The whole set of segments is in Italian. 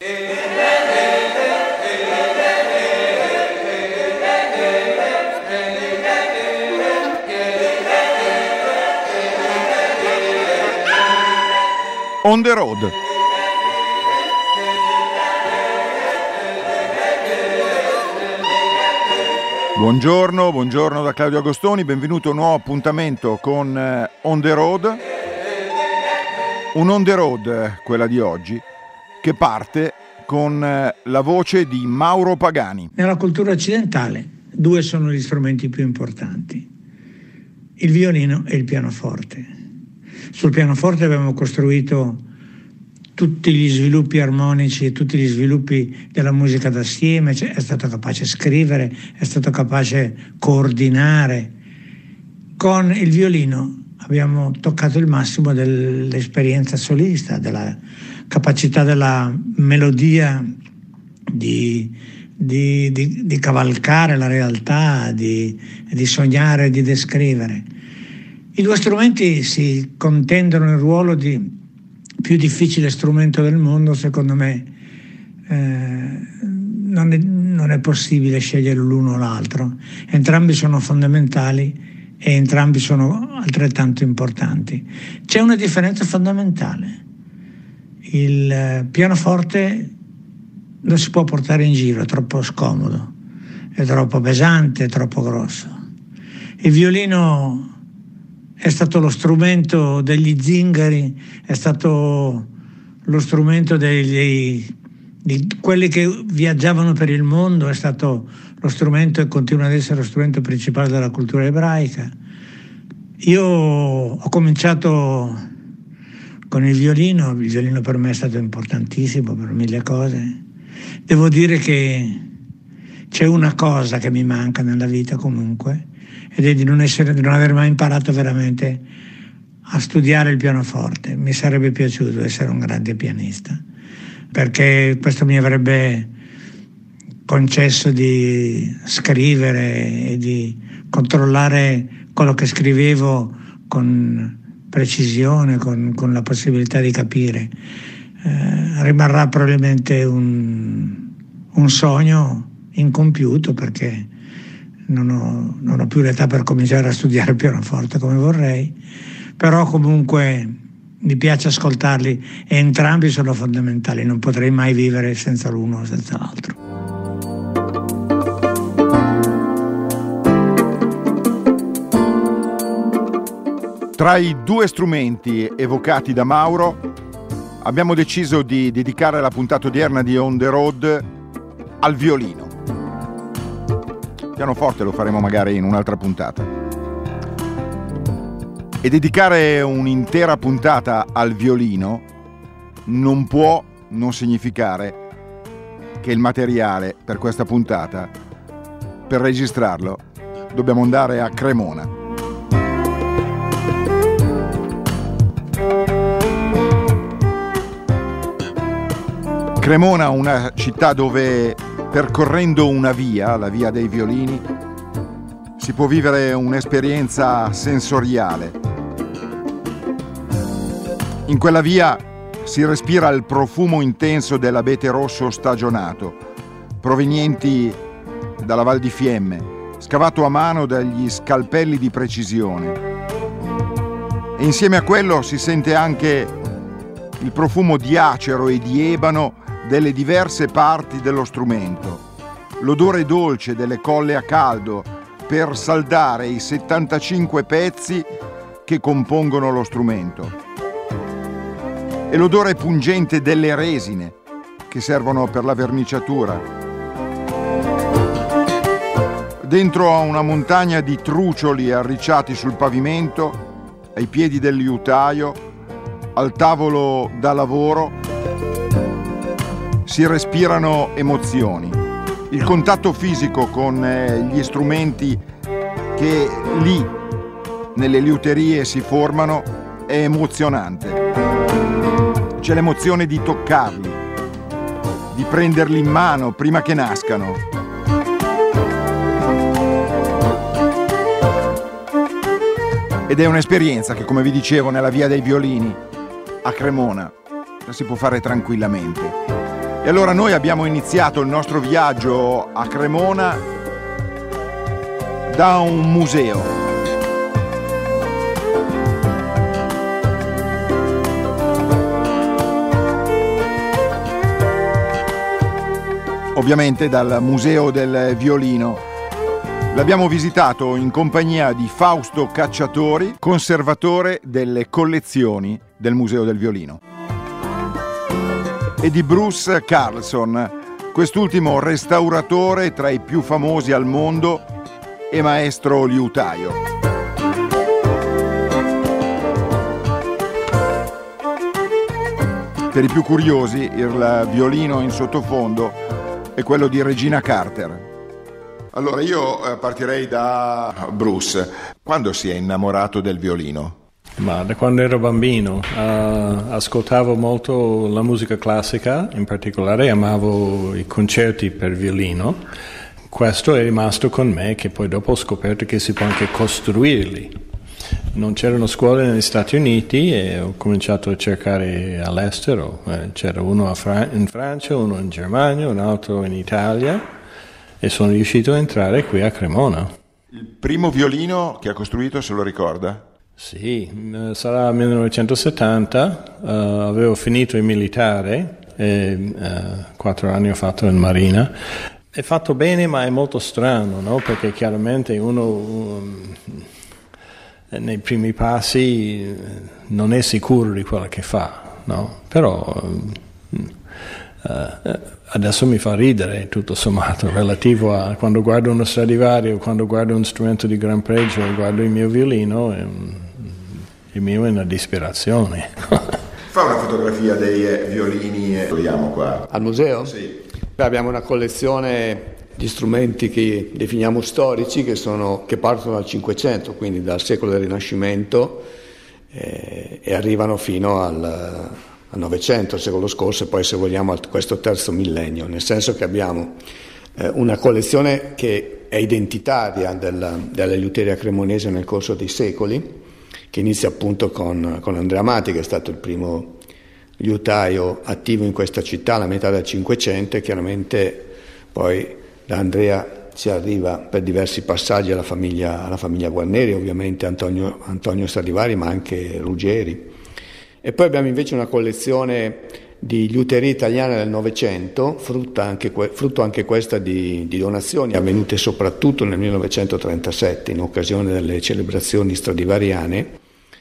On the Road. Buongiorno da Claudio Agostoni, benvenuto a un nuovo appuntamento con On the Road. Un On the Road, quella di oggi, che parte con la voce di Mauro Pagani. Nella cultura occidentale due sono gli strumenti più importanti, il violino e il pianoforte. Sul pianoforte abbiamo costruito tutti gli sviluppi armonici e tutti gli sviluppi della musica d'assieme, è stato capace scrivere, è stato capace coordinare. Con il violino abbiamo toccato il massimo dell'esperienza solista, della capacità della melodia di cavalcare la realtà, di sognare, di descrivere. I due strumenti si contendono il ruolo di più difficile strumento del mondo. Secondo me non è possibile scegliere l'uno o l'altro. Entrambi sono fondamentali e entrambi sono altrettanto importanti. C'è una differenza fondamentale. Il pianoforte non si può portare in giro, è troppo scomodo, è troppo pesante, è troppo grosso. Il violino è stato lo strumento degli zingari, è stato lo strumento di quelli che viaggiavano per il mondo, è stato lo strumento e continua ad essere lo strumento principale della cultura ebraica. Io ho cominciato con il violino per me è stato importantissimo per mille cose. Devo dire che c'è una cosa che mi manca nella vita comunque, ed è di non aver mai imparato veramente a studiare il pianoforte. Mi sarebbe piaciuto essere un grande pianista, perché questo mi avrebbe concesso di scrivere e di controllare quello che scrivevo con precisione, con la possibilità di capire. Rimarrà probabilmente un sogno incompiuto, perché non ho più l'età per cominciare a studiare il pianoforte come vorrei, però comunque mi piace ascoltarli e entrambi sono fondamentali, non potrei mai vivere senza l'uno o senza l'altro. Tra i due strumenti evocati da Mauro abbiamo deciso di dedicare la puntata odierna di On the Road al violino. Pianoforte lo faremo magari in un'altra puntata. E dedicare un'intera puntata al violino non può non significare che il materiale per questa puntata, per registrarlo, dobbiamo andare a Cremona. Cremona, una città dove, percorrendo una via, la via dei violini, si può vivere un'esperienza sensoriale. In quella via si respira il profumo intenso dell'abete rosso stagionato, provenienti dalla Val di Fiemme, scavato a mano dagli scalpelli di precisione. E insieme a quello si sente anche il profumo di acero e di ebano delle diverse parti dello strumento, l'odore dolce delle colle a caldo per saldare i 75 pezzi che compongono lo strumento, e l'odore pungente delle resine che servono per la verniciatura. Dentro a una montagna di trucioli arricciati sul pavimento, ai piedi del liutaio, al tavolo da lavoro, si respirano emozioni. Il contatto fisico con gli strumenti che lì nelle liuterie si formano è emozionante. C'è l'emozione di toccarli, di prenderli in mano prima che nascano. Ed è un'esperienza che, come vi dicevo, nella via dei violini a Cremona la si può fare tranquillamente. E allora noi abbiamo iniziato il nostro viaggio a Cremona da un museo. Ovviamente dal Museo del Violino. L'abbiamo visitato in compagnia di Fausto Cacciatori, conservatore delle collezioni del Museo del Violino, e di Bruce Carlson, quest'ultimo restauratore tra i più famosi al mondo e maestro liutaio. Per i più curiosi, il violino in sottofondo è quello di Regina Carter. Allora io partirei da Bruce. Quando si è innamorato del violino? Ma da quando ero bambino ascoltavo molto la musica classica, in particolare amavo i concerti per violino. Questo è rimasto con me, che poi dopo ho scoperto che si può anche costruirli. Non c'erano scuole negli Stati Uniti e ho cominciato a cercare all'estero. C'era uno in Francia, uno in Germania, un altro in Italia, e sono riuscito a entrare qui a Cremona. Il primo violino che ha costruito, se lo ricorda? Sì, sarà 1970, avevo finito il militare, 4 anni ho fatto in Marina. È fatto bene, ma è molto strano, no? Perché chiaramente uno nei primi passi non è sicuro di quello che fa, no? Però adesso mi fa ridere tutto sommato, relativo a quando guardo uno Stradivari o quando guardo un strumento di gran pregio e guardo il mio violino, il mio è una disperazione. Fa una fotografia dei violini e togliamo qua. Al museo? Sì. Abbiamo una collezione di strumenti che definiamo storici, che partono dal Cinquecento, quindi dal secolo del Rinascimento, e arrivano fino al Novecento, il secolo scorso, e poi, se vogliamo, a questo terzo millennio, nel senso che abbiamo una collezione che è identitaria della liuteria cremonese nel corso dei secoli, che inizia appunto con Andrea Amati, che è stato il primo liutaio attivo in questa città alla metà del Cinquecento, e chiaramente poi da Andrea si arriva per diversi passaggi alla famiglia Guarneri, ovviamente Antonio Stradivari, ma anche Ruggeri. E poi abbiamo invece una collezione di liuterie italiane del Novecento, frutto anche questa di donazioni avvenute soprattutto nel 1937 in occasione delle celebrazioni stradivariane,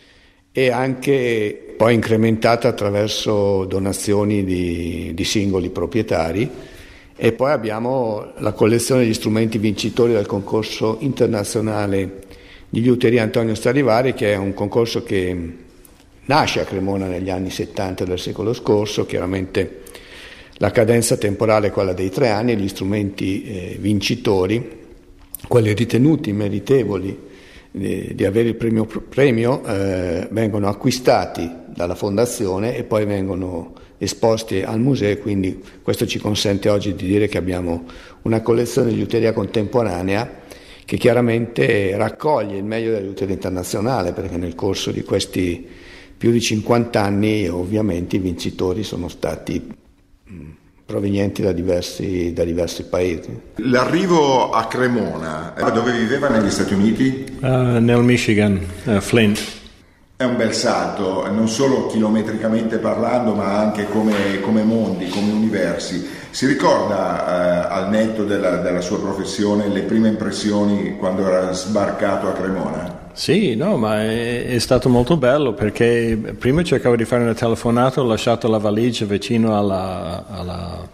e anche poi incrementata attraverso donazioni di singoli proprietari. E poi abbiamo la collezione di strumenti vincitori del concorso internazionale di liuteria Antonio Stradivari, che è un concorso che nasce a Cremona negli anni 70 del secolo scorso. Chiaramente la cadenza temporale è quella dei 3 anni, e gli strumenti vincitori, quelli ritenuti meritevoli di avere il premio, vengono acquistati dalla fondazione e poi vengono esposti al museo. Quindi questo ci consente oggi di dire che abbiamo una collezione di liuteria contemporanea che chiaramente raccoglie il meglio della liuteria internazionale, perché nel corso di questi più di 50 anni ovviamente i vincitori sono stati provenienti da diversi paesi. L'arrivo a Cremona, dove viveva negli Stati Uniti? Nel Michigan, Flint. È un bel salto, non solo chilometricamente parlando, ma anche come mondi, come universi. Si ricorda, al netto della sua professione, le prime impressioni quando era sbarcato a Cremona? Sì, no, ma è stato molto bello, perché prima cercavo di fare una telefonata, ho lasciato la valigia vicino alla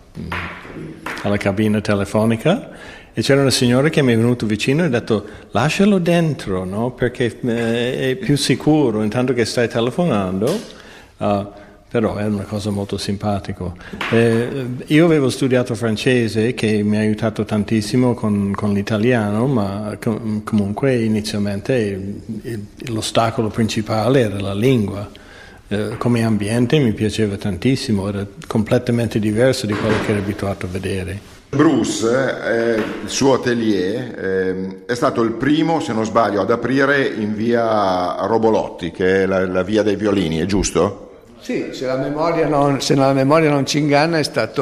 cabina telefonica, e c'era una signora che mi è venuta vicino e ha detto: lascialo dentro, no? Perché è più sicuro intanto che stai telefonando. Però è una cosa molto simpatica. Io avevo studiato francese, che mi ha aiutato tantissimo con l'italiano, ma comunque inizialmente l'ostacolo principale era la lingua. Come ambiente mi piaceva tantissimo, era completamente diverso di quello che ero abituato a vedere. Bruce, il suo atelier, è stato il primo, se non sbaglio, ad aprire in via Robolotti, che è la via dei violini, è giusto? Sì, se la memoria non ci inganna, è stato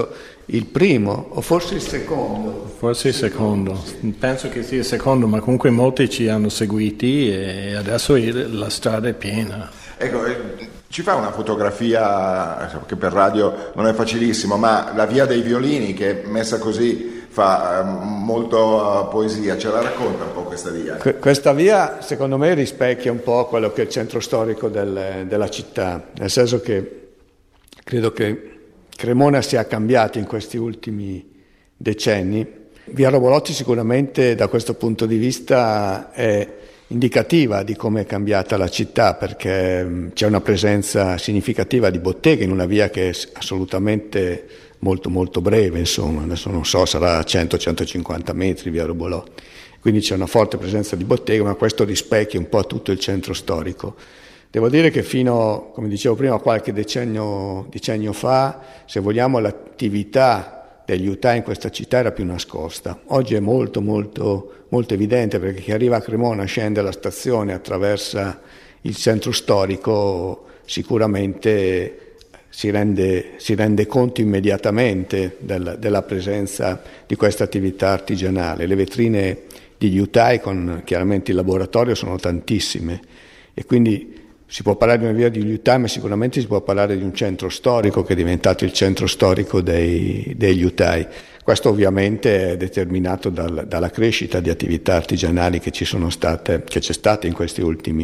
il primo o forse il secondo. Forse il secondo, penso che sia il secondo, ma comunque molti ci hanno seguiti e adesso la strada è piena. Ecco, ci fa una fotografia, che per radio non è facilissimo, ma la via dei violini, che messa così fa molto poesia, ce la racconta un po' questa via? Questa via secondo me rispecchia un po' quello che è il centro storico della città, nel senso che credo che Cremona sia cambiata in questi ultimi decenni. Via Robolotti sicuramente da questo punto di vista è indicativa di come è cambiata la città, perché c'è una presenza significativa di botteghe in una via che è assolutamente molto molto breve, insomma, adesso non so, sarà 100-150 metri via Robolotti, quindi c'è una forte presenza di botteghe, ma questo rispecchia un po' tutto il centro storico. Devo dire che fino, come dicevo prima, a qualche decennio fa, se vogliamo, l'attività degli liutai in questa città era più nascosta. Oggi è molto molto molto evidente, perché chi arriva a Cremona, scende alla stazione, attraversa il centro storico, sicuramente si rende conto immediatamente della presenza di questa attività artigianale. Le vetrine di liutai con chiaramente il laboratorio sono tantissime e quindi si può parlare di una via di liutai, ma sicuramente si può parlare di un centro storico che è diventato il centro storico dei liutai. Questo ovviamente è determinato dalla crescita di attività artigianali che c'è stata in questi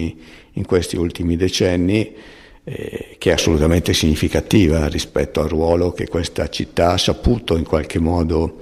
ultimi decenni, che è assolutamente significativa rispetto al ruolo che questa città ha saputo in qualche modo,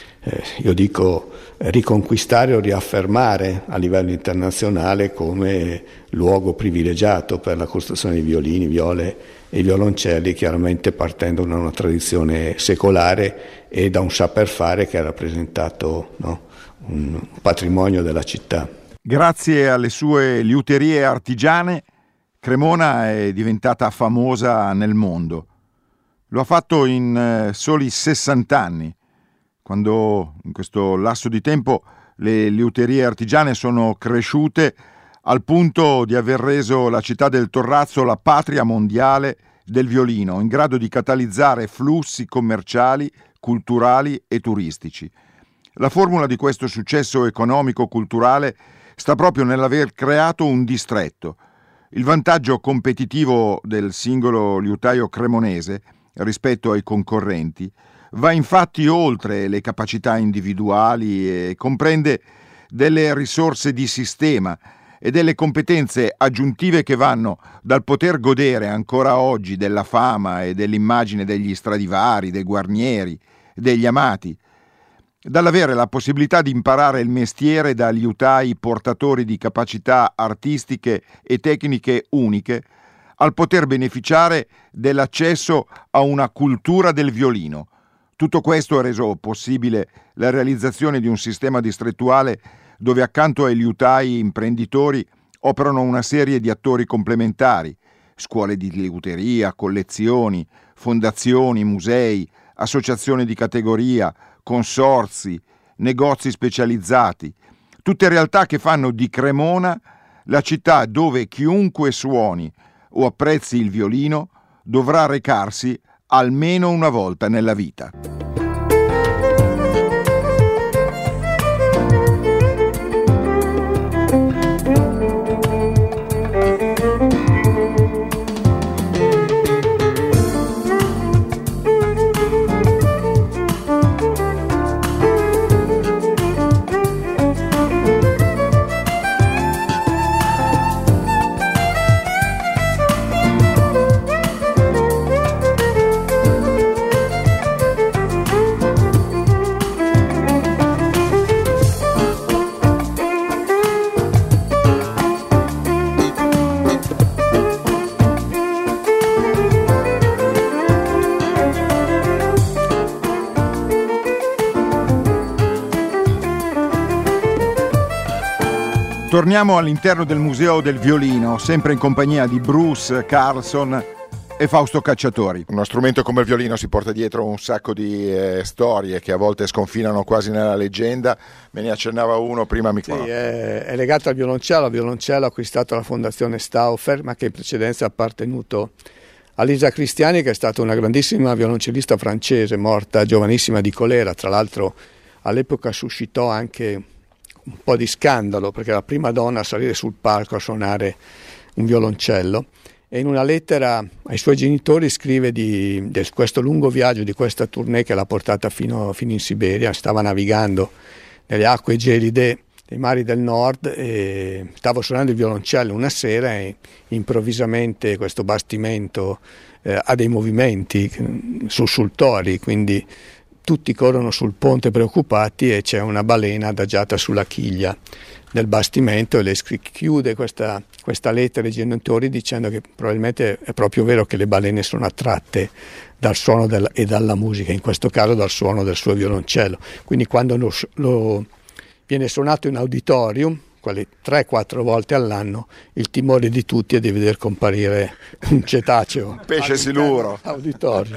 riconquistare o riaffermare a livello internazionale come luogo privilegiato per la costruzione di violini, viole e violoncelli, chiaramente partendo da una tradizione secolare e da un saper fare che ha rappresentato, un patrimonio della città. Grazie alle sue liuterie artigiane, Cremona è diventata famosa nel mondo. Lo ha fatto in soli 60 anni, quando in questo lasso di tempo le liuterie artigiane sono cresciute al punto di aver reso la città del Torrazzo la patria mondiale del violino, in grado di catalizzare flussi commerciali, culturali e turistici. La formula di questo successo economico-culturale sta proprio nell'aver creato un distretto. Il vantaggio competitivo del singolo liutaio cremonese rispetto ai concorrenti va infatti oltre le capacità individuali e comprende delle risorse di sistema e delle competenze aggiuntive che vanno dal poter godere ancora oggi della fama e dell'immagine degli Stradivari, dei Guarnieri, degli Amati, dall'avere la possibilità di imparare il mestiere da liutai portatori di capacità artistiche e tecniche uniche, al poter beneficiare dell'accesso a una cultura del violino. Tutto questo ha reso possibile la realizzazione di un sistema distrettuale dove accanto ai liutai imprenditori operano una serie di attori complementari, scuole di liuteria, collezioni, fondazioni, musei, associazioni di categoria, consorzi, negozi specializzati, tutte realtà che fanno di Cremona la città dove chiunque suoni o apprezzi il violino dovrà recarsi almeno una volta nella vita. Torniamo all'interno del Museo del Violino, sempre in compagnia di Bruce Carlson e Fausto Cacciatori. Uno strumento come il violino si porta dietro un sacco di storie che a volte sconfinano quasi nella leggenda. Me ne accennava uno prima. Sì, è legato al violoncello. Il violoncello ha acquistato la fondazione Stauffer, ma che in precedenza è appartenuto Lisa Cristiani, che è stata una grandissima violoncellista francese, morta giovanissima di colera. Tra l'altro all'epoca suscitò anche un po' di scandalo, perché era la prima donna a salire sul palco a suonare un violoncello. E in una lettera ai suoi genitori scrive di questo lungo viaggio, di questa tournée che l'ha portata fino in Siberia. Stava navigando nelle acque gelide dei mari del nord e stavo suonando il violoncello una sera e improvvisamente questo bastimento ha dei movimenti sussultori, quindi tutti corrono sul ponte preoccupati e c'è una balena adagiata sulla chiglia del bastimento, e le chiude questa lettera ai genitori dicendo che probabilmente è proprio vero che le balene sono attratte dal suono e dalla musica, in questo caso dal suono del suo violoncello. Quindi quando viene suonato in auditorium, quelle 3-4 volte all'anno, il timore di tutti è di veder comparire un cetaceo, un pesce siluro, auditorio.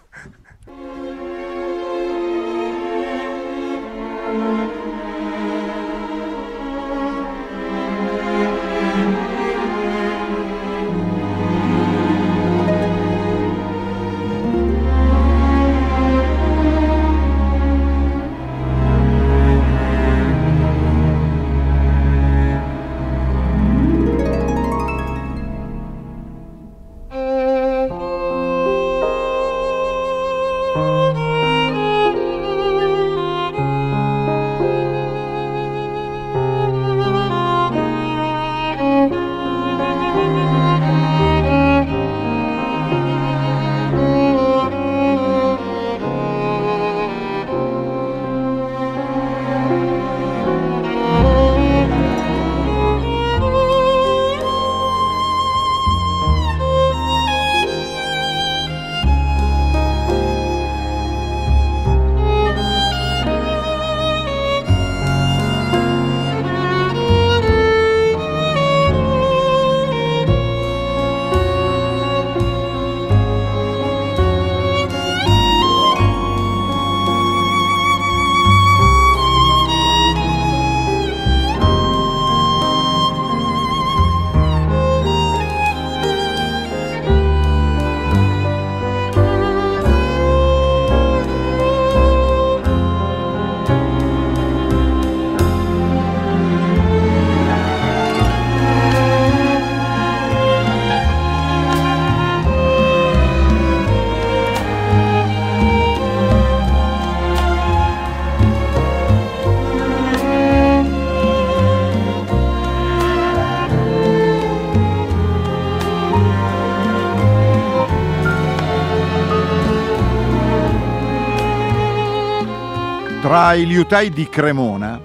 Tra i liutai di Cremona,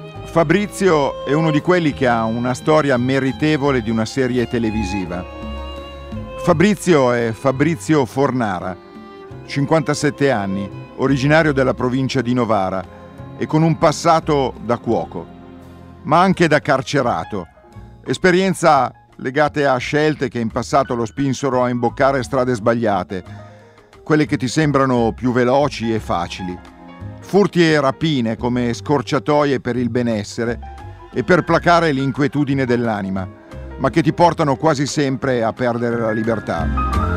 Fabrizio è uno di quelli che ha una storia meritevole di una serie televisiva. Fabrizio è Fabrizio Fornara, 57 anni, originario della provincia di Novara e con un passato da cuoco, ma anche da carcerato, esperienza legate a scelte che in passato lo spinsero a imboccare strade sbagliate, quelle che ti sembrano più veloci e facili. Furti e rapine come scorciatoie per il benessere e per placare l'inquietudine dell'anima, ma che ti portano quasi sempre a perdere la libertà.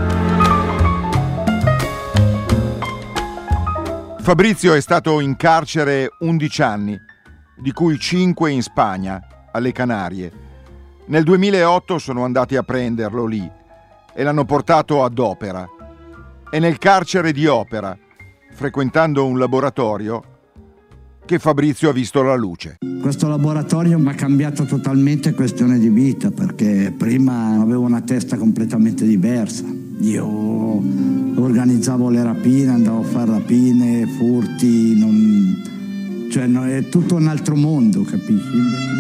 Fabrizio è stato in carcere 11 anni, di cui 5 in Spagna, alle Canarie. Nel 2008 sono andati a prenderlo lì e l'hanno portato ad Opera. È nel carcere di Opera, frequentando un laboratorio, che Fabrizio ha visto la luce. Questo laboratorio mi ha cambiato totalmente questione di vita, perché prima avevo una testa completamente diversa. Io organizzavo le rapine, andavo a fare rapine, furti, è tutto un altro mondo, capisci?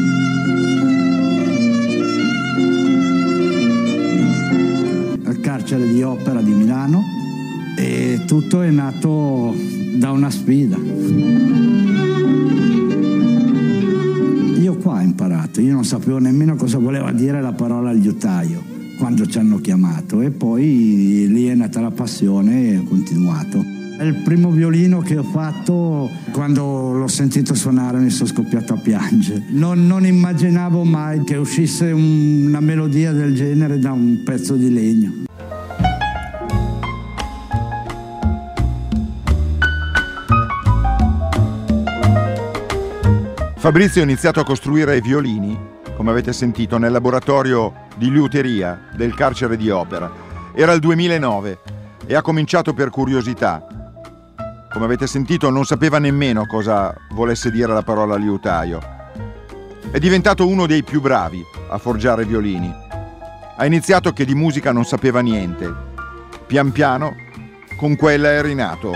Al carcere di Opera di Milano, e tutto è nato da una sfida. Io qua ho imparato, io non sapevo nemmeno cosa voleva dire la parola liutaio quando ci hanno chiamato, e poi lì è nata la passione e ho continuato. È il primo violino che ho fatto, quando l'ho sentito suonare mi sono scoppiato a piangere. Non immaginavo mai che uscisse una melodia del genere da un pezzo di legno. Fabrizio ha iniziato a costruire violini, come avete sentito, nel laboratorio di liuteria del carcere di Opera. Era il 2009 e ha cominciato per curiosità. Come avete sentito, non sapeva nemmeno cosa volesse dire la parola liutaio. È diventato uno dei più bravi a forgiare violini. Ha iniziato che di musica non sapeva niente. Pian piano, con quella è rinato.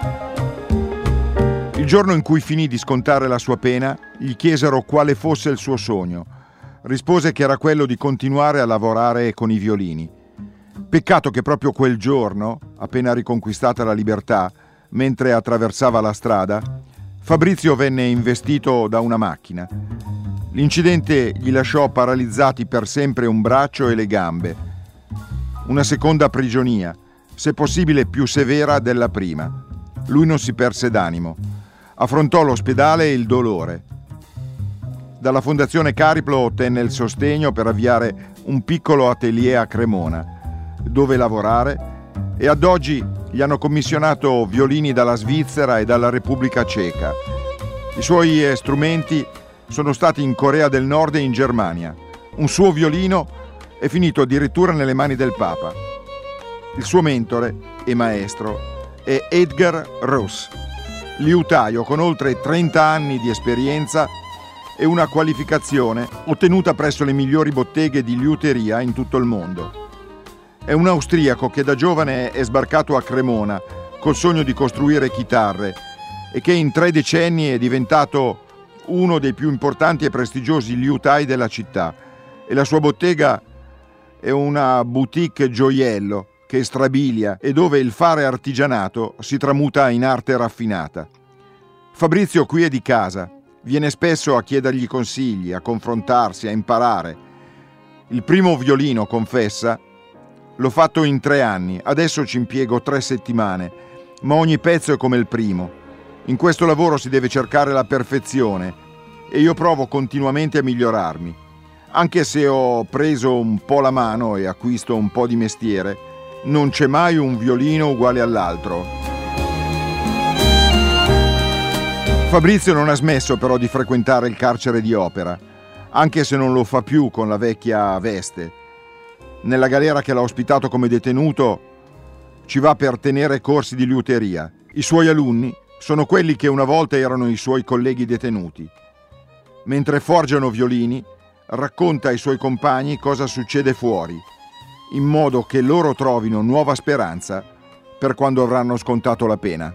Il giorno in cui finì di scontare la sua pena, gli chiesero quale fosse il suo sogno. Rispose che era quello di continuare a lavorare con i violini. Peccato che proprio quel giorno, appena riconquistata la libertà, mentre attraversava la strada, Fabrizio venne investito da una macchina. L'incidente gli lasciò paralizzati per sempre un braccio e le gambe. Una seconda prigionia, se possibile più severa della prima. Lui non si perse d'animo. Affrontò l'ospedale e il dolore. Dalla Fondazione Cariplo ottenne il sostegno per avviare un piccolo atelier a Cremona, dove lavorare, e ad oggi gli hanno commissionato violini dalla Svizzera e dalla Repubblica Ceca. I suoi strumenti sono stati in Corea del Nord e in Germania. Un suo violino è finito addirittura nelle mani del Papa. Il suo mentore e maestro è Edgar Roos, liutaio con oltre 30 anni di esperienza e una qualificazione ottenuta presso le migliori botteghe di liuteria in tutto il mondo. È un austriaco che da giovane è sbarcato a Cremona col sogno di costruire chitarre e che in 3 decenni è diventato uno dei più importanti e prestigiosi liutai della città, e la sua bottega è una boutique gioiello che strabilia e dove il fare artigianato si tramuta in arte raffinata. Fabrizio qui è di casa, viene spesso a chiedergli consigli, a confrontarsi, a imparare. Il primo violino, confessa, l'ho fatto in 3 anni, adesso ci impiego 3 settimane, ma ogni pezzo è come il primo. In questo lavoro si deve cercare la perfezione e io provo continuamente a migliorarmi. Anche se ho preso un po' la mano e acquisto un po' di mestiere, non c'è mai un violino uguale all'altro. Fabrizio non ha smesso però di frequentare il carcere di Opera, anche se non lo fa più con la vecchia veste. Nella galera che l'ha ospitato come detenuto ci va per tenere corsi di liuteria. I suoi alunni sono quelli che una volta erano i suoi colleghi detenuti. Mentre forgiano violini, racconta ai suoi compagni cosa succede fuori, in modo che loro trovino nuova speranza per quando avranno scontato la pena.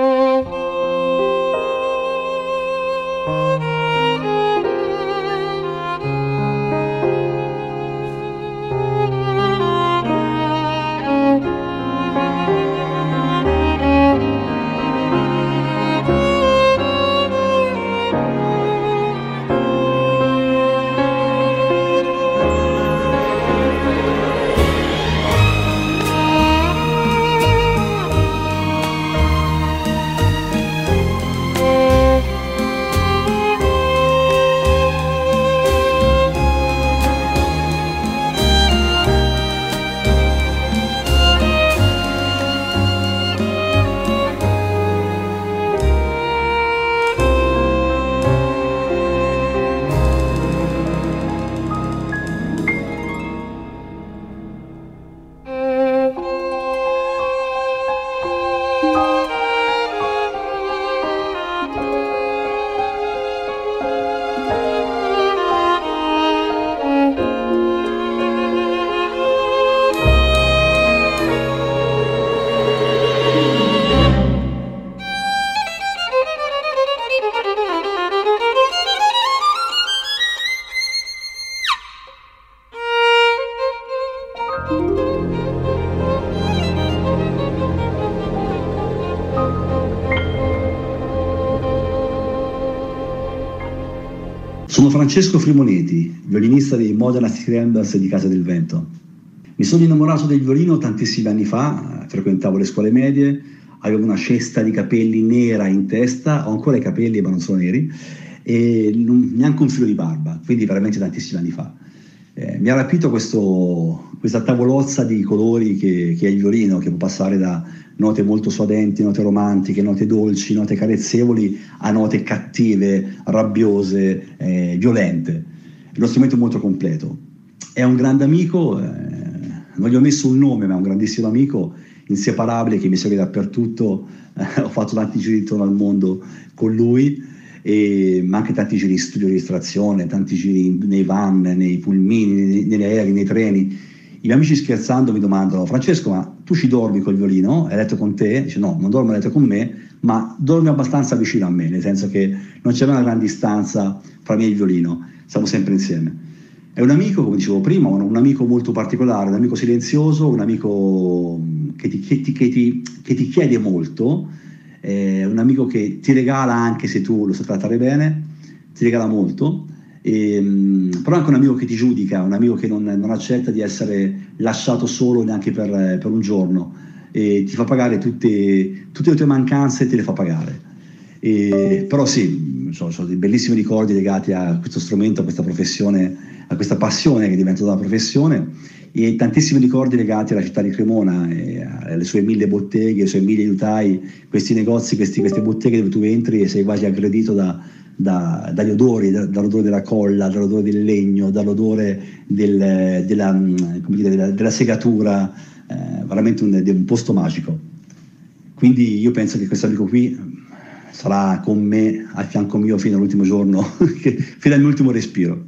Sono Francesco Frimoneti, violinista dei Modena City Ramblers di Casa del Vento. Mi sono innamorato del violino tantissimi anni fa, frequentavo le scuole medie, avevo una cesta di capelli nera in testa, ho ancora i capelli ma non sono neri, e neanche un filo di barba, quindi veramente tantissimi anni fa. Mi ha rapito questa tavolozza di colori che è il violino, che può passare da note molto suadenti, note romantiche, note dolci, note carezzevoli, a note cattive, rabbiose, violente. È uno strumento molto completo. È un grande amico, non gli ho messo un nome, ma è un grandissimo amico, inseparabile, che mi segue dappertutto. Ho fatto tanti giri intorno al mondo con lui, ma anche tanti giri in studio di registrazione, tanti giri nei van, nei pulmini, negli aerei, nei treni. I miei amici, scherzando, mi domandano: Francesco, ma tu ci dormi col violino? Hai letto con te? Dice: no, non dormo a letto con me, ma dormi abbastanza vicino a me, nel senso che non c'è una gran distanza fra me e il violino, siamo sempre insieme. È un amico, come dicevo prima, un amico molto particolare, un amico silenzioso, un amico che ti chiede molto, un amico che ti regala, anche se tu lo sai trattare bene, ti regala molto, però anche un amico che ti giudica, un amico che non accetta di essere lasciato solo neanche per un giorno, e ti fa pagare tutte le tue mancanze, te le fa pagare. Però sì, sono dei bellissimi ricordi legati a questo strumento, a questa professione, a questa passione che è diventata una professione, e tantissimi ricordi legati alla città di Cremona, e alle sue 1000 botteghe, ai suoi 1000 aiutai, questi negozi, queste botteghe dove tu entri e sei quasi aggredito dagli odori, dall'odore della colla, dall'odore del legno, dall'odore della segatura, veramente un posto magico. Quindi io penso che questo amico qui sarà con me, al fianco mio, fino all'ultimo giorno, fino al mio ultimo respiro.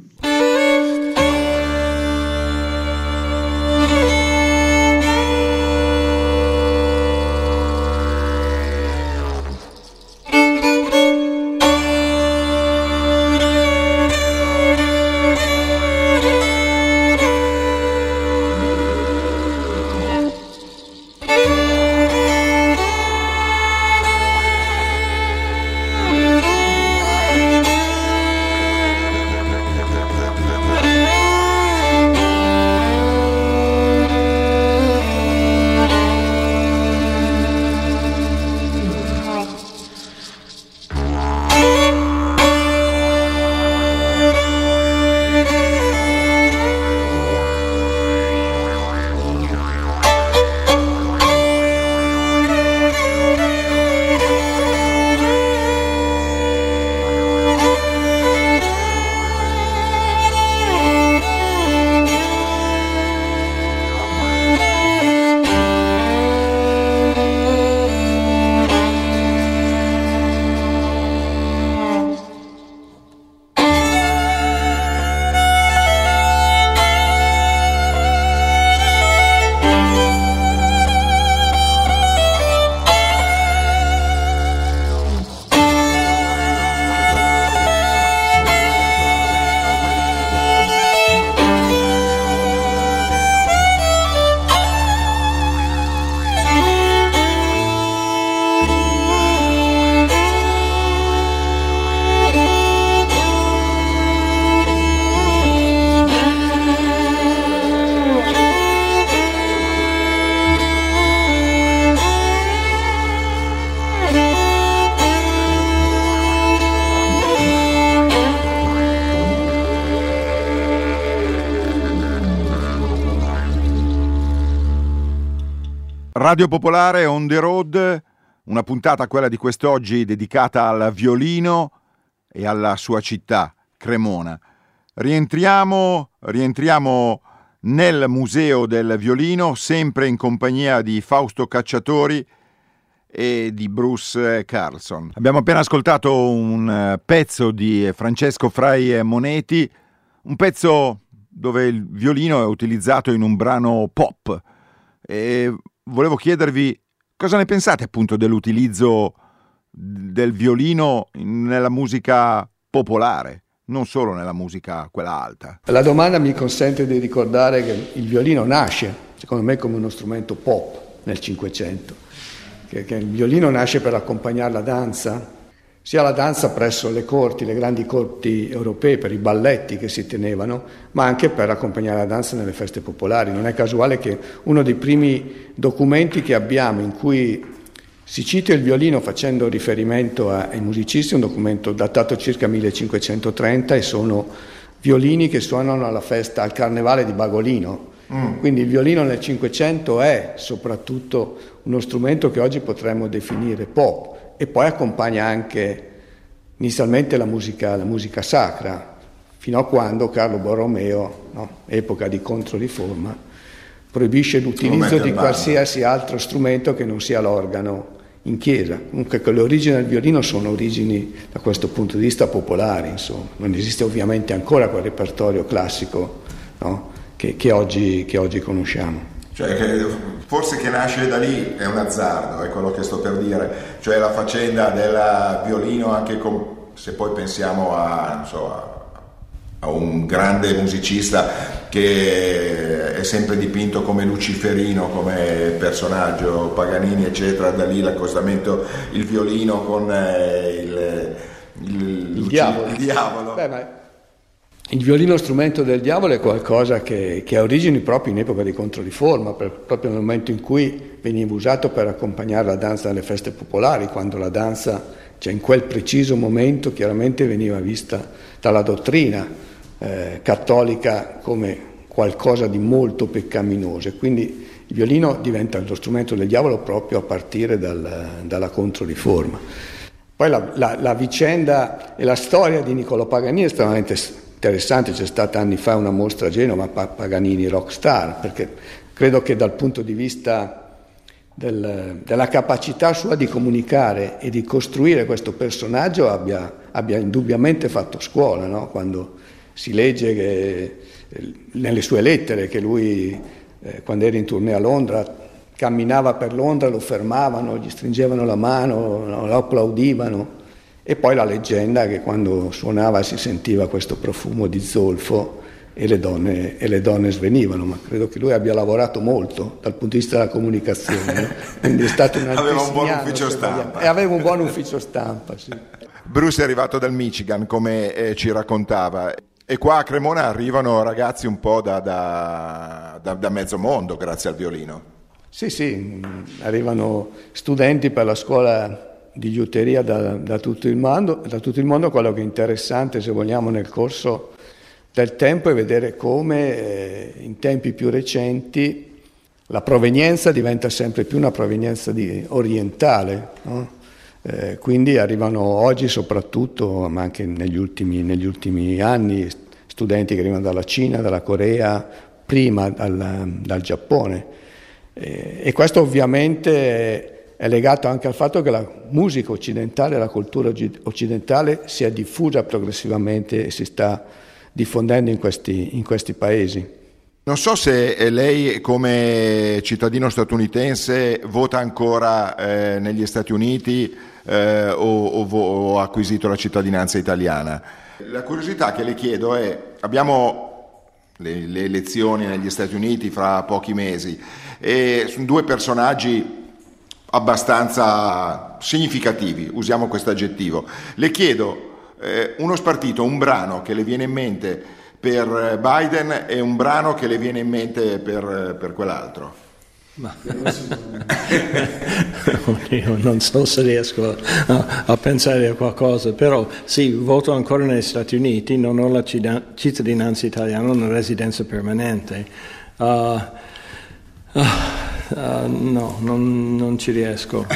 Radio Popolare on the road, una puntata, quella di quest'oggi, dedicata al violino e alla sua città, Cremona. Rientriamo nel Museo del Violino, sempre in compagnia di Fausto Cacciatori e di Bruce Carlson. Abbiamo appena ascoltato un pezzo di Francesco Frei Moneti, un pezzo dove il violino è utilizzato in un brano pop, e volevo chiedervi cosa ne pensate appunto dell'utilizzo del violino nella musica popolare, non solo nella musica quella alta. La domanda mi consente di ricordare che il violino nasce, secondo me, come uno strumento pop nel Cinquecento, che il violino nasce per accompagnare la danza, sia la danza presso le corti, le grandi corti europee, per i balletti che si tenevano, ma anche per accompagnare la danza nelle feste popolari. Non è casuale che uno dei primi documenti che abbiamo in cui si cita il violino facendo riferimento ai musicisti è un documento datato circa 1530, e sono violini che suonano alla festa, al carnevale di Bagolino, Quindi il violino nel Cinquecento è soprattutto uno strumento che oggi potremmo definire pop, e poi accompagna anche inizialmente la musica sacra, fino a quando Carlo Borromeo, epoca di Controriforma, proibisce l'utilizzo di qualsiasi altro strumento che non sia l'organo in chiesa. Comunque le origini del violino sono origini da questo punto di vista popolari, insomma. Non esiste ovviamente ancora quel repertorio classico, no? che oggi conosciamo. Cioè, forse che nasce da lì è un azzardo, è quello che sto per dire, cioè la faccenda del violino, anche se poi pensiamo a un grande musicista che è sempre dipinto come luciferino, come personaggio, Paganini eccetera, da lì l'accostamento, il violino con il diavolo. Beh, ma il violino strumento del diavolo è qualcosa che ha origini proprio in epoca di Controriforma, proprio nel momento in cui veniva usato per accompagnare la danza alle feste popolari, quando la danza, cioè in quel preciso momento, chiaramente veniva vista dalla dottrina cattolica come qualcosa di molto peccaminoso, e quindi il violino diventa lo strumento del diavolo proprio a partire dalla Controriforma. Poi la vicenda e la storia di Niccolò Paganini è estremamente interessante. C'è stata anni fa una mostra a Genova, Paganini Rockstar, perché credo che dal punto di vista della capacità sua di comunicare e di costruire questo personaggio abbia indubbiamente fatto scuola, no? Quando si legge che nelle sue lettere che lui, quando era in tournée a Londra, camminava per Londra, lo fermavano, gli stringevano la mano, lo applaudivano, e poi la leggenda che quando suonava si sentiva questo profumo di zolfo e le donne svenivano, ma credo che lui abbia lavorato molto dal punto di vista della comunicazione, no? Quindi è stato un aveva un buon ufficio stampa. E aveva un buon ufficio stampa, sì. Bruce è arrivato dal Michigan, come ci raccontava, e qua a Cremona arrivano ragazzi un po' da mezzo mondo grazie al violino. Sì, arrivano studenti per la scuola di liuteria da tutto il mondo. Quello che è interessante, se vogliamo, nel corso del tempo è vedere come in tempi più recenti la provenienza diventa sempre più una provenienza orientale, no? Quindi arrivano oggi soprattutto, ma anche negli ultimi anni, studenti che arrivano dalla Cina, dalla Corea, prima dal Giappone. E questo ovviamente è legato anche al fatto che la musica occidentale, la cultura occidentale si è diffusa progressivamente e si sta diffondendo in questi paesi. Non so se lei come cittadino statunitense vota ancora negli Stati Uniti o ha acquisito la cittadinanza italiana. La curiosità che le chiedo è, abbiamo le elezioni negli Stati Uniti fra pochi mesi e sono due personaggi abbastanza significativi, usiamo questo aggettivo. Le chiedo uno spartito, un brano che le viene in mente per Biden e un brano che le viene in mente per quell'altro. Oddio, non so se riesco a pensare a qualcosa, però sì, voto ancora negli Stati Uniti, non ho la cittadinanza italiana, ho una residenza permanente. No, non ci riesco.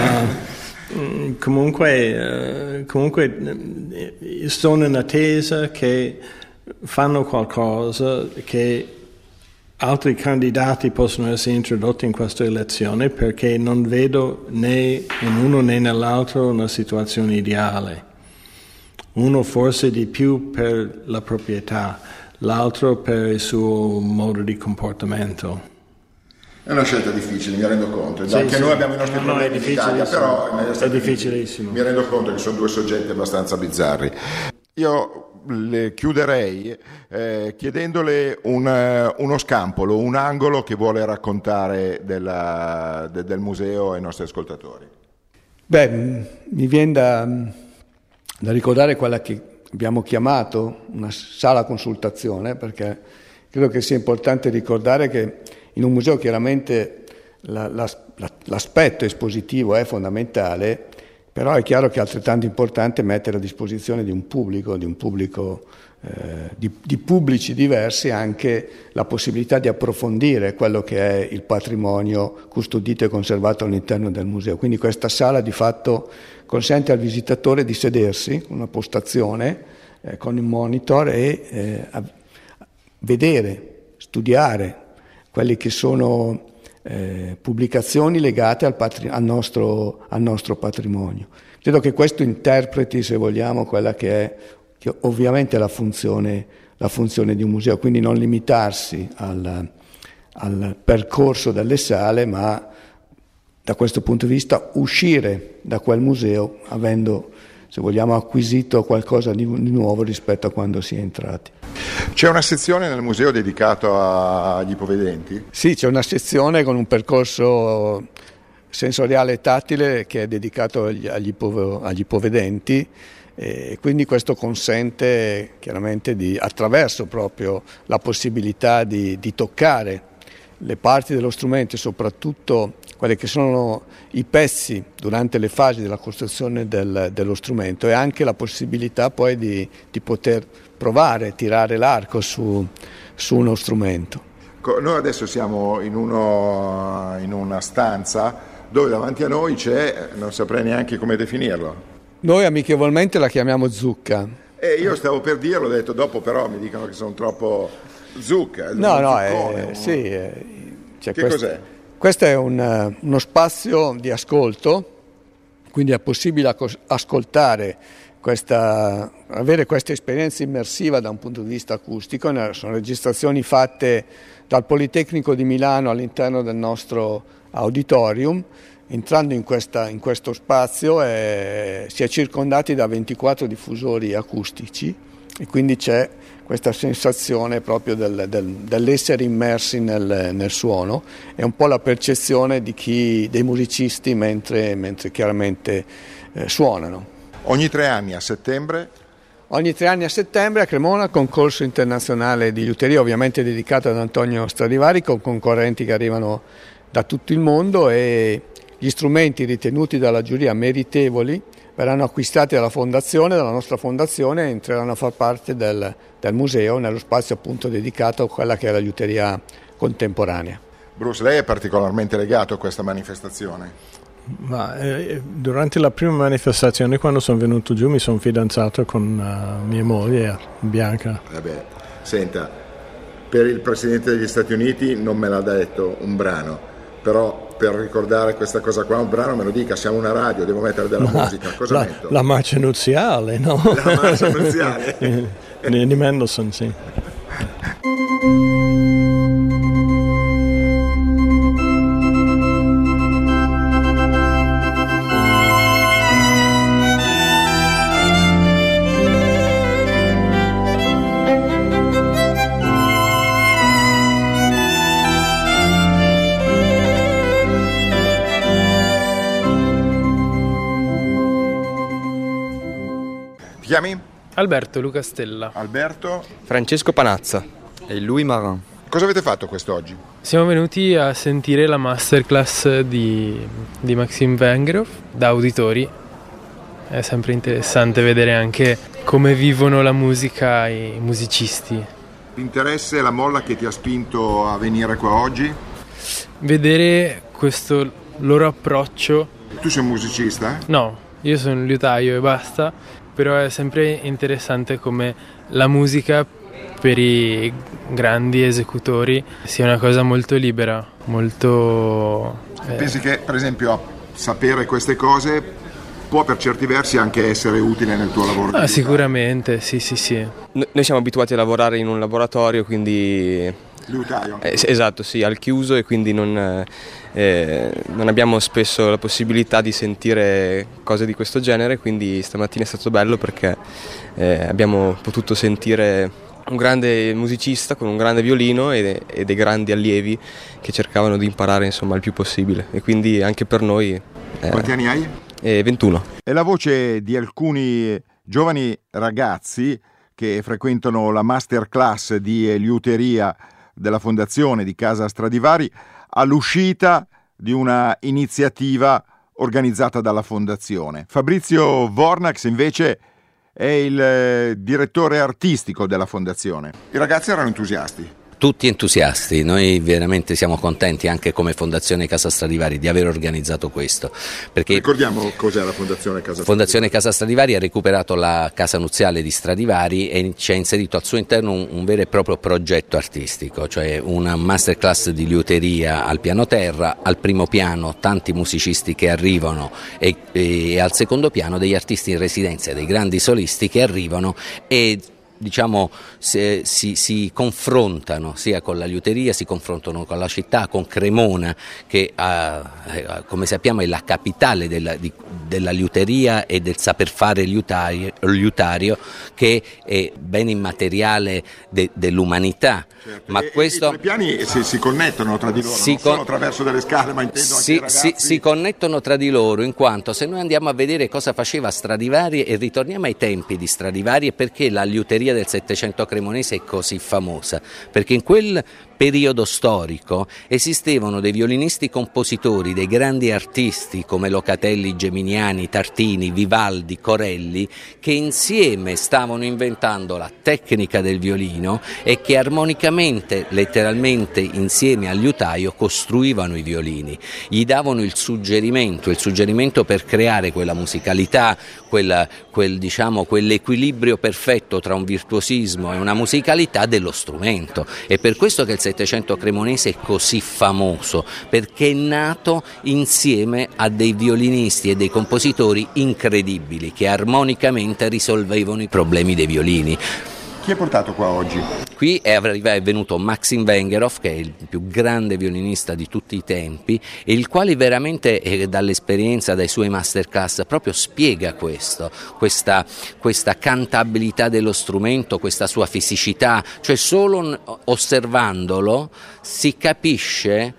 Comunque sono in attesa che fanno qualcosa, che altri candidati possono essere introdotti in questa elezione, perché non vedo né in uno né nell'altro una situazione ideale. Uno forse di più per la proprietà, l'altro per il suo modo di comportamento. È una scelta difficile, mi rendo conto. Sì, anche noi abbiamo i nostri problemi in Italia, però è difficilissimo. Mi rendo conto che sono due soggetti abbastanza bizzarri. Io le chiuderei chiedendole uno scampolo, un angolo che vuole raccontare del museo ai nostri ascoltatori. Beh, mi viene da ricordare quella che abbiamo chiamato una sala consultazione, perché credo che sia importante ricordare che in un museo chiaramente l'aspetto espositivo è fondamentale, Però è chiaro che è altrettanto importante mettere a disposizione di un pubblico di pubblici diversi anche la possibilità di approfondire quello che è il patrimonio custodito e conservato all'interno del museo. Quindi questa sala di fatto consente al visitatore di sedersi, una postazione con il monitor e vedere, studiare quelli che sono pubblicazioni legate al nostro patrimonio. Credo che questo interpreti, se vogliamo, quella che ovviamente è la funzione di un museo, quindi non limitarsi al percorso delle sale, ma da questo punto di vista uscire da quel museo avendo, se vogliamo, acquisito qualcosa di nuovo rispetto a quando si è entrati. C'è una sezione nel museo dedicata agli ipovedenti? Sì, c'è una sezione con un percorso sensoriale e tattile che è dedicato agli ipovedenti, e quindi questo consente chiaramente attraverso proprio la possibilità di toccare le parti dello strumento e soprattutto quelli che sono i pezzi durante le fasi della costruzione dello strumento, e anche la possibilità poi di poter provare a tirare l'arco su uno strumento. Noi adesso siamo in una stanza dove davanti a noi c'è, non saprei neanche come definirlo. Noi amichevolmente la chiamiamo zucca. Io stavo per dirlo, ho detto dopo però mi dicono che sono troppo zucca. Che cos'è? Questo è uno spazio di ascolto, quindi è possibile ascoltare avere questa esperienza immersiva da un punto di vista acustico. Sono registrazioni fatte dal Politecnico di Milano all'interno del nostro auditorium. Entrando in questo spazio si è circondati da 24 diffusori acustici e quindi c'è questa sensazione proprio dell'essere immersi nel suono. È un po' la percezione dei musicisti mentre chiaramente suonano. Ogni 3 anni a settembre? Ogni 3 anni a settembre a Cremona concorso internazionale di liuteria, ovviamente dedicato ad Antonio Stradivari, con concorrenti che arrivano da tutto il mondo, e gli strumenti ritenuti dalla giuria meritevoli verranno acquistati dalla nostra fondazione, e entreranno a far parte del museo nello spazio appunto dedicato a quella che è la liuteria contemporanea. Bruce, lei è particolarmente legato a questa manifestazione? Durante la prima manifestazione, quando sono venuto giù, mi sono fidanzato con mia moglie Bianca. Senta, per il Presidente degli Stati Uniti non me l'ha detto un brano, però per ricordare questa cosa qua, un brano me lo dica, siamo una radio, devo mettere della musica, cosa metto? La marcia nuziale, no? La marcia nuziale? Di Mendelssohn, sì. Ti chiami? Alberto Luca Stella. Alberto? Francesco Panazza. E Louis Marin. Cosa avete fatto quest'oggi? Siamo venuti a sentire la masterclass di Maxim Vengerov da auditori. È sempre interessante vedere anche come vivono la musica i musicisti. L'interesse e la molla che ti ha spinto a venire qua oggi? Vedere questo loro approccio. Tu sei un musicista? No, io sono un liutaio e basta. Però è sempre interessante come la musica per i grandi esecutori sia una cosa molto libera, molto... Pensi che, per esempio, a sapere queste cose può per certi versi anche essere utile nel tuo lavoro? Sicuramente, sì. Noi siamo abituati a lavorare in un laboratorio, quindi... Liutaio? Esatto, sì, al chiuso, e quindi non abbiamo spesso la possibilità di sentire cose di questo genere, quindi stamattina è stato bello perché abbiamo potuto sentire un grande musicista con un grande violino e dei grandi allievi che cercavano di imparare insomma il più possibile, e quindi anche per noi... Quanti anni hai? 21. È la voce di alcuni giovani ragazzi che frequentano la masterclass di liuteria della Fondazione di Casa Stradivari all'uscita di una iniziativa organizzata dalla Fondazione. Fabrizio Vornax invece è il direttore artistico della Fondazione. I ragazzi erano entusiasti. Tutti entusiasti, noi veramente siamo contenti anche come Fondazione Casa Stradivari di aver organizzato questo. Perché ricordiamo cos'è la Fondazione Casa Stradivari. Fondazione Casa Stradivari ha recuperato la casa nuziale di Stradivari e ci ha inserito al suo interno un vero e proprio progetto artistico, cioè una masterclass di liuteria al piano terra, al primo piano tanti musicisti che arrivano e al secondo piano degli artisti in residenza, dei grandi solisti che arrivano e diciamo si confrontano sia con la liuteria, si confrontano con la città, con Cremona che come sappiamo è la capitale della liuteria e del saper fare liutario, che è bene immateriale dell'umanità. Certo. Ma questo, i tre piani si connettono tra di loro, non solo attraverso delle scale, ma intendo anche i ragazzi. Si connettono tra di loro, in quanto se noi andiamo a vedere cosa faceva Stradivari e ritorniamo ai tempi di Stradivari, e perché la liuteria del Settecento cremonese è così famosa, perché in quel periodo storico esistevano dei violinisti compositori, dei grandi artisti come Locatelli, Geminiani, Tartini, Vivaldi, Corelli, che insieme stavano inventando la tecnica del violino e che armonicamente, letteralmente insieme al liutaio, costruivano i violini, gli davano il suggerimento per creare quella musicalità, quell'equilibrio perfetto tra un virtuosismo e una musicalità dello strumento. È per questo che il Settecento cremonese è così famoso, perché è nato insieme a dei violinisti e dei compositori incredibili che armonicamente risolvevano i problemi dei violini. Chi è portato qua oggi? Qui è venuto Maxim Vengerov, che è il più grande violinista di tutti i tempi, e il quale veramente dall'esperienza, dai suoi masterclass, proprio spiega questa cantabilità dello strumento, questa sua fisicità, cioè solo osservandolo si capisce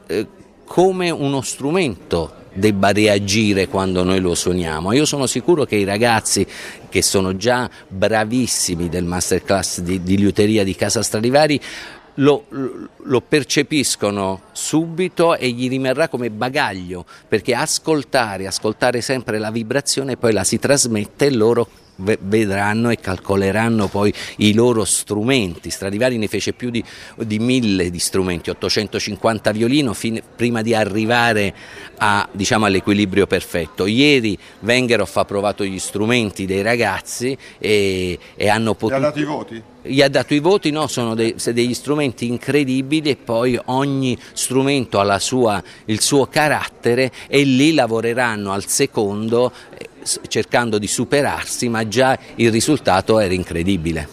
come uno strumento debba reagire quando noi lo suoniamo. Io sono sicuro che i ragazzi che sono già bravissimi del masterclass di liuteria di Casa Stradivari lo percepiscono subito e gli rimarrà come bagaglio, perché ascoltare sempre la vibrazione poi la si trasmette e loro vedranno e calcoleranno poi i loro strumenti. Stradivari ne fece più di 1000 di strumenti, 850 violino prima di arrivare all'equilibrio perfetto. Ieri Vengerov ha provato gli strumenti dei ragazzi e hanno potuto... Gli ha dato i voti? Gli ha dato i voti, no, sono degli strumenti incredibili e poi ogni strumento ha il suo carattere e lì lavoreranno al secondo cercando di superarsi, ma già il risultato era incredibile.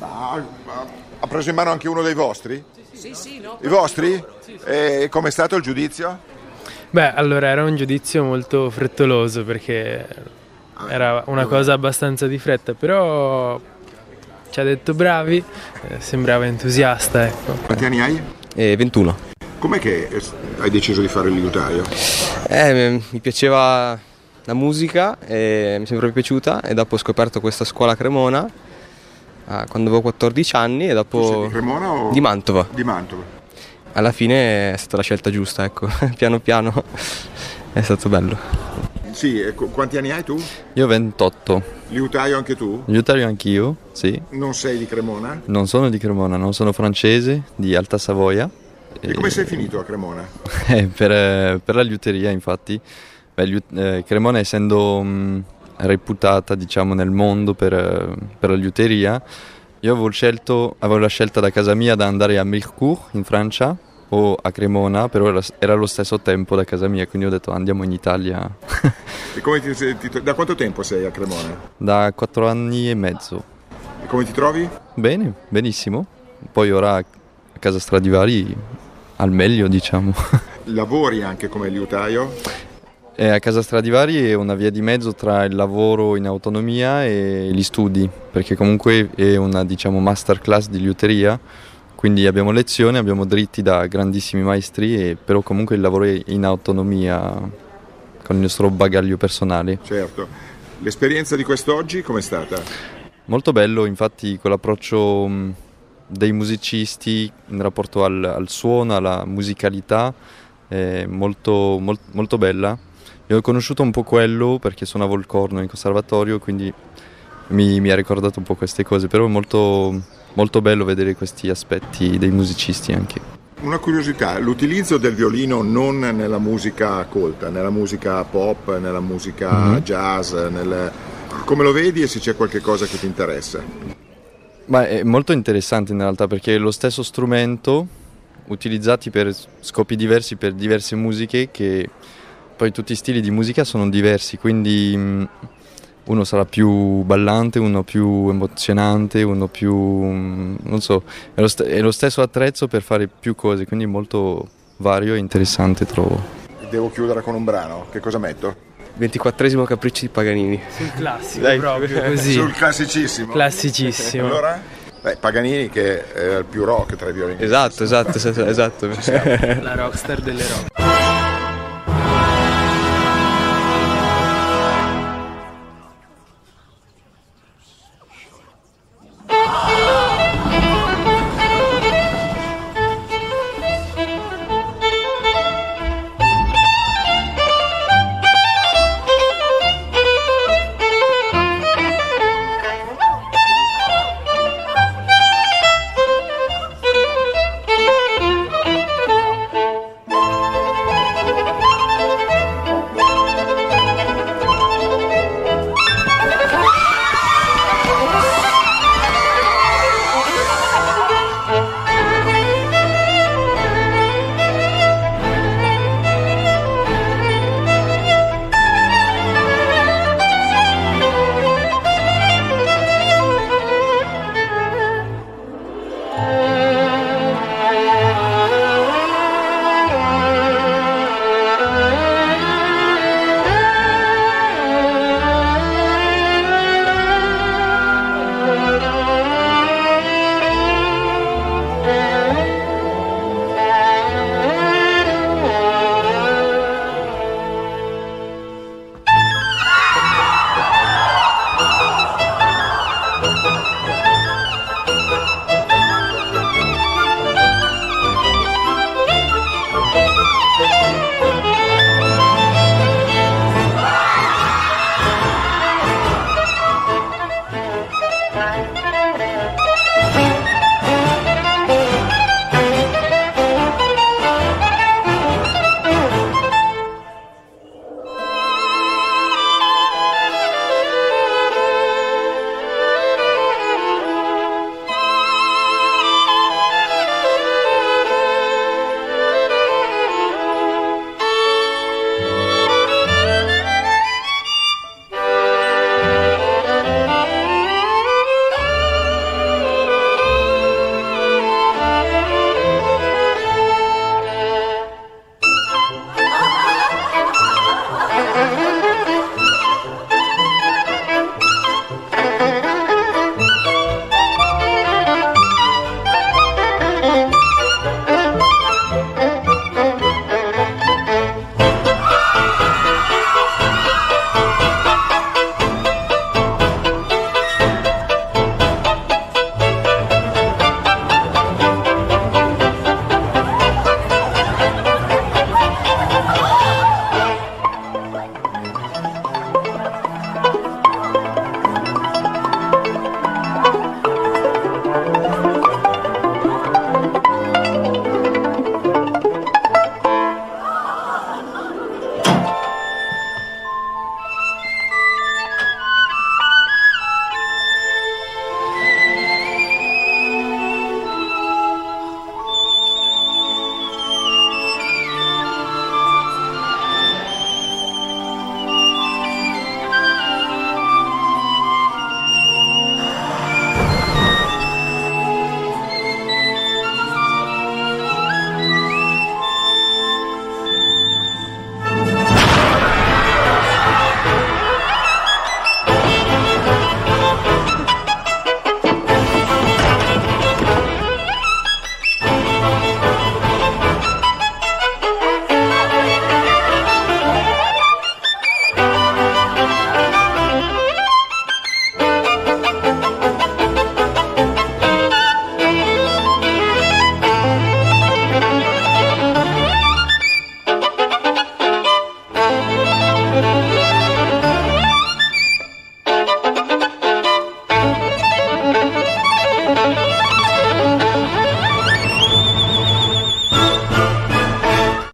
Ha preso in mano anche uno dei vostri? Sì, no. I vostri? Sì. E com'è stato il giudizio? Beh, allora era un giudizio molto frettoloso perché era una cosa abbastanza di fretta, però ci ha detto bravi, sembrava entusiasta, ecco. Quanti anni hai? 21. Com'è che hai deciso di fare il liutaio? Mi piaceva la musica e mi è sempre piaciuta, e dopo ho scoperto questa scuola a Cremona quando avevo 14 anni e dopo... Tu sei di Cremona o? Di Mantova. Di Mantova. Alla fine è stata la scelta giusta, ecco. Piano piano è stato bello. Sì, quanti anni hai tu? Io 28. Liutaio anche tu? Liutaio anch'io, sì. Non sei di Cremona? Non sono di Cremona, non sono francese, di Alta Savoia. E come sei finito a Cremona? Per la liuteria, infatti. Cremona, essendo reputata, diciamo, nel mondo per la liuteria, io avevo la scelta da casa mia da andare a Mirecourt in Francia o a Cremona, però era allo stesso tempo da casa mia, quindi ho detto andiamo in Italia. E da quanto tempo sei a Cremona? Da 4 anni e mezzo. E come ti trovi? Bene, benissimo. Poi ora a Casa Stradivari al meglio, diciamo. Lavori anche come liutaio? A Casa Stradivari è una via di mezzo tra il lavoro in autonomia e gli studi, perché comunque è una, diciamo, masterclass di liuteria, quindi abbiamo lezioni, abbiamo dritti da grandissimi maestri, però comunque il lavoro è in autonomia con il nostro bagaglio personale. Certo. L'esperienza di quest'oggi com'è stata? Molto bello, infatti, con l'approccio dei musicisti in rapporto al suono, alla musicalità, è molto bella. E ho conosciuto un po' quello perché suonavo il corno in conservatorio, quindi mi ha ricordato un po' queste cose, però è molto, molto bello vedere questi aspetti dei musicisti anche. Una curiosità, l'utilizzo del violino non nella musica colta, nella musica pop, nella musica jazz, come lo vedi e se c'è qualche cosa che ti interessa? Ma è molto interessante in realtà perché è lo stesso strumento utilizzati per scopi diversi, per diverse musiche, che poi tutti i stili di musica sono diversi, quindi uno sarà più ballante, uno più emozionante, uno più, non so, è lo stesso attrezzo per fare più cose, quindi molto vario e interessante trovo. Devo chiudere con un brano, che cosa metto? 24esimo Capricci di Paganini. Sul classico, proprio così. Sul classicissimo? Classicissimo. Allora? Paganini che è il più rock tra i violinisti. Esatto. La rockstar delle rock.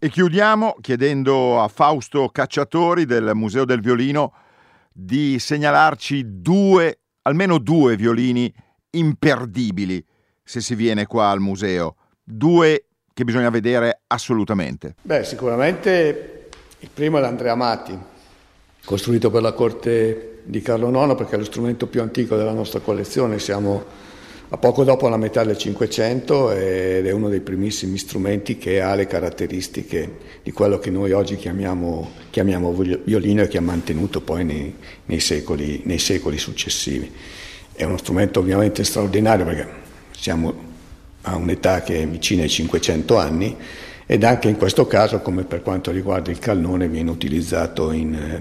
E chiudiamo chiedendo a Fausto Cacciatori del Museo del Violino di segnalarci almeno due violini imperdibili se si viene qua al museo, due che bisogna vedere assolutamente. Sicuramente il primo è l'Andrea Amati, costruito per la corte di Carlo IX, perché è lo strumento più antico della nostra collezione. Siamo a poco dopo la metà del Cinquecento ed è uno dei primissimi strumenti che ha le caratteristiche di quello che noi oggi chiamiamo violino e che ha mantenuto poi nei secoli successivi. È uno strumento ovviamente straordinario, perché siamo a un'età che è vicina ai 500 anni, ed anche in questo caso, come per quanto riguarda il cannone, viene utilizzato in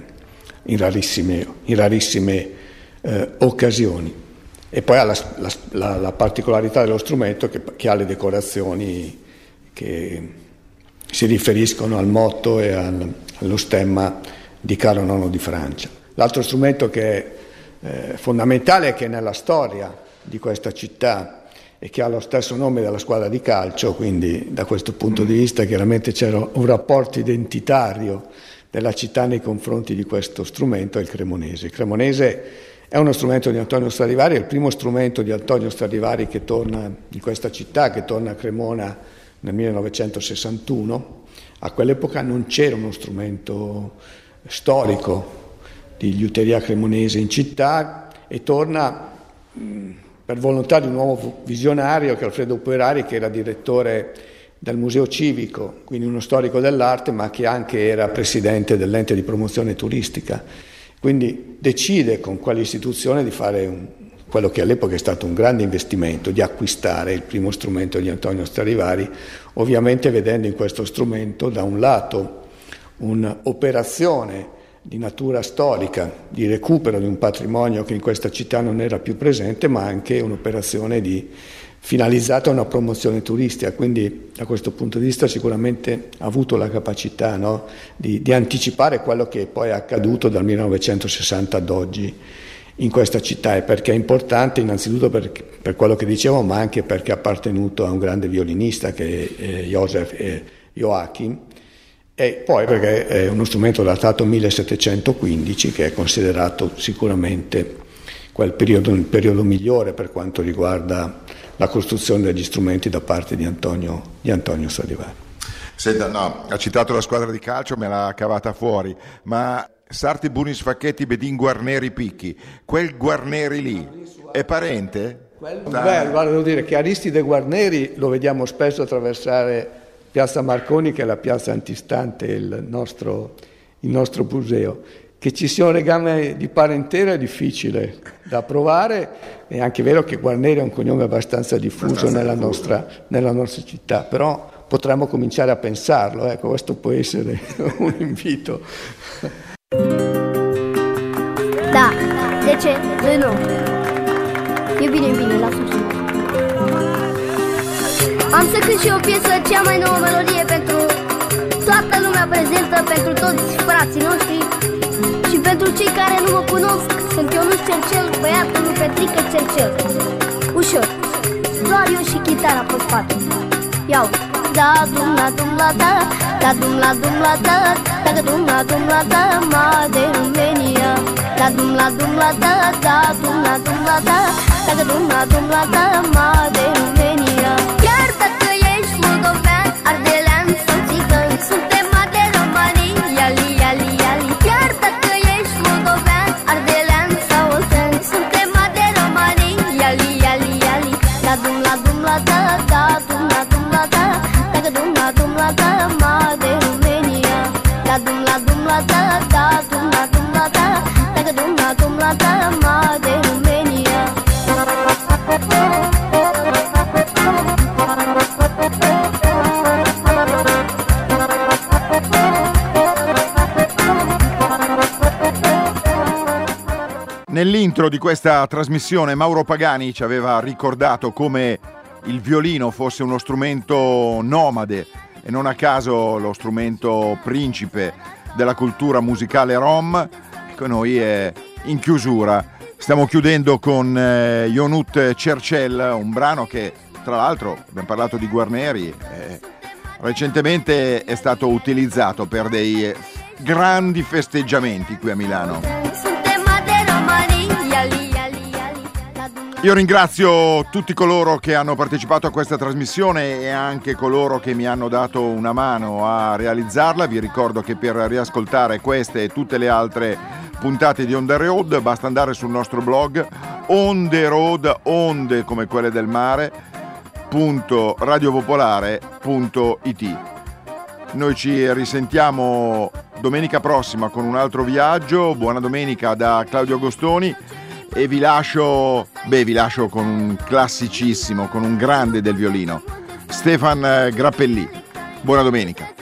rarissime occasioni. E poi ha la particolarità dello strumento che ha le decorazioni che si riferiscono al motto e allo stemma di Carlo IX di Francia. L'altro strumento che è fondamentale, che è nella storia di questa città e che ha lo stesso nome della squadra di calcio, quindi da questo punto di vista chiaramente c'era un rapporto identitario della città nei confronti di questo strumento, è il cremonese. Il cremonese è uno strumento di Antonio Stradivari, è il primo strumento di Antonio Stradivari che torna in questa città, che torna a Cremona nel 1961. A quell'epoca non c'era uno strumento storico di liuteria cremonese in città, e torna per volontà di un nuovo visionario, che è Alfredo Puerari, che era direttore del Museo Civico, quindi uno storico dell'arte, ma che anche era presidente dell'ente di promozione turistica. Quindi decide con quell'istituzione di fare quello che all'epoca è stato un grande investimento, di acquistare il primo strumento di Antonio Stradivari, ovviamente vedendo in questo strumento da un lato un'operazione di natura storica, di recupero di un patrimonio che in questa città non era più presente, ma anche un'operazione finalizzata a una promozione turistica. Quindi da questo punto di vista sicuramente ha avuto la capacità, no, di anticipare quello che poi è accaduto dal 1960 ad oggi in questa città, e perché è importante innanzitutto per quello che dicevo, ma anche perché è appartenuto a un grande violinista che è Joseph Joachim, e poi perché è uno strumento datato 1715, che è considerato sicuramente il periodo migliore per quanto riguarda la costruzione degli strumenti da parte di Antonio Stradivari. Senta, no, ha citato la squadra di calcio, me l'ha cavata fuori, ma Sarti Bunis Facchetti Bedin Guarneri Picchi, quel Guarneri lì è parente? Guarda, devo dire che Aristide Guarneri lo vediamo spesso attraversare Piazza Marconi, che è la piazza antistante il nostro museo. Che ci sia un legame di parentela è difficile da provare, è anche vero che Guarneri è un cognome abbastanza diffuso nella nostra città, però potremmo cominciare a pensarlo, ecco, questo può essere un invito. Da, de ce? Nu. E bine, lasă-mi. Am să cânt și o piesă, cea mai nouă melodie pentru toată lumea prezentă, pentru toți frații noștri și pentru cei care nu mă cunosc. Sunt Ionuț Cercel, băiatul lui Petrică Cercel. Ușor, doar eu și chitara pe spate. Iau. Da dum la dum la da, da dum la da, da dum la da, ma de România. Da dum la da, da dum la da, da dum la da, ma de România. Chiar dacă ești moldovean, ardelean sau țigan, suntem de romanii, iali, iali, iali. Chiar dacă ești moldovean, ardelean sau oltean, suntem de romanii, iali, iali, iali. Da dum la da, da dum la da, da dum la da, ma de România. Da dum la da, da dum la da, da dum la da, ma de România. Nell'intro di questa trasmissione Mauro Pagani ci aveva ricordato come il violino fosse uno strumento nomade e non a caso lo strumento principe della cultura musicale rom. Ecco, noi in chiusura stiamo chiudendo con Ionut Cercel, un brano che tra l'altro abbiamo parlato di Guarneri, recentemente è stato utilizzato per dei grandi festeggiamenti qui a Milano. Io ringrazio tutti coloro che hanno partecipato a questa trasmissione e anche coloro che mi hanno dato una mano a realizzarla. Vi ricordo che per riascoltare queste e tutte le altre puntate di On The Road basta andare sul nostro blog On The Road, onde come quelle del mare, .radiopopolare.it. Noi ci risentiamo domenica prossima con un altro viaggio. Buona domenica da Claudio Agostoni e vi lascio con un classicissimo, con un grande del violino, Stefan Grappellì. Buona domenica.